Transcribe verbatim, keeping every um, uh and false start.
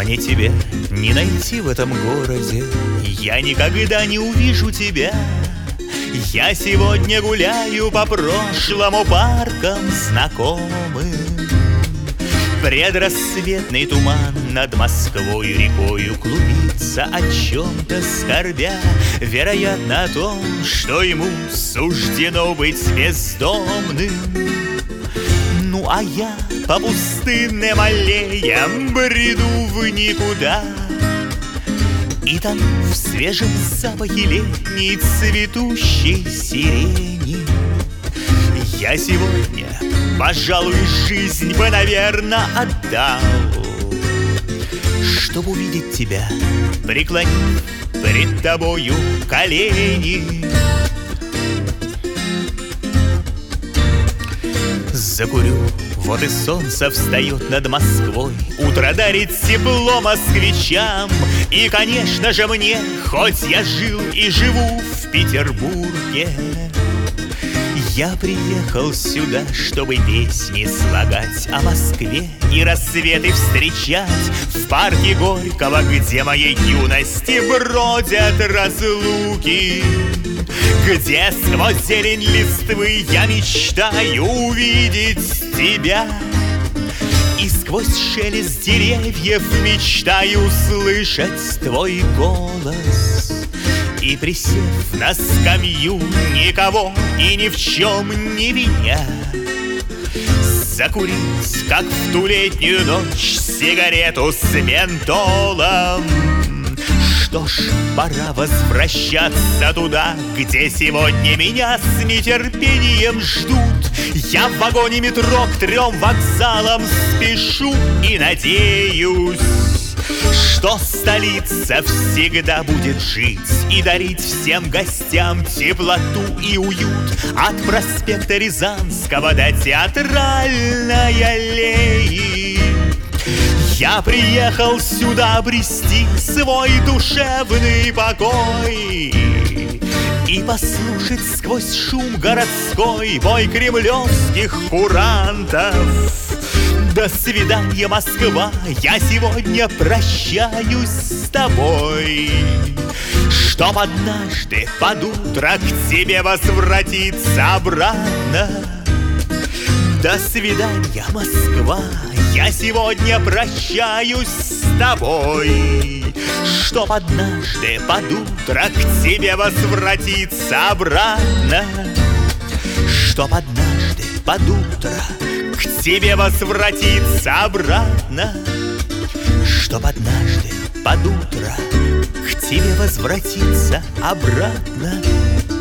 Мне тебя не найти в этом городе, я никогда не увижу тебя. Я сегодня гуляю по прошлому паркам знакомым. Предрассветный туман над Москвою рекою клубится, о чем-то скорбя, вероятно, о том, что ему суждено быть бездомным. Ну а я по пустынным аллеям бреду в никуда и тону в свежем запахе летней цветущей сирени. Я сегодня, пожалуй, жизнь бы, наверно, отдал, чтоб увидеть тебя, преклонив пред тобою колени. Закурю, вот и солнце встает над Москвой, утро дарит тепло москвичам. И, конечно же, мне, хоть я жил и живу в Петербурге, я приехал сюда, чтобы песни слагать о Москве и рассветы встречать в парке Горького, где моей юности бродят разлуки, где сквозь зелень листвы я мечтаю увидеть тебя, и сквозь шелест деревьев мечтаю услышать твой голос. И, присев на скамью, никого и ни в чем не виня, закурить, как в ту летнюю ночь, сигарету с ментолом. Что ж, пора возвращаться туда, где сегодня меня с нетерпением ждут. Я в вагоне метро к трем вокзалам спешу и надеюсь, что столица всегда будет жить и дарить всем гостям теплоту и уют. От проспекта Рязанского до Театральной аллеи я приехал сюда обрести свой душевный покой и послушать сквозь шум городской бой кремлевских курантов. До свидания, Москва, я сегодня прощаюсь с тобой, чтоб однажды под утро к тебе возвратиться обратно. До свидания, Москва, я сегодня прощаюсь с тобой, чтоб однажды под утро к тебе возвратиться обратно. Чтоб однажды под утро к тебе возвратиться обратно. Чтоб однажды под утро к тебе возвратиться обратно.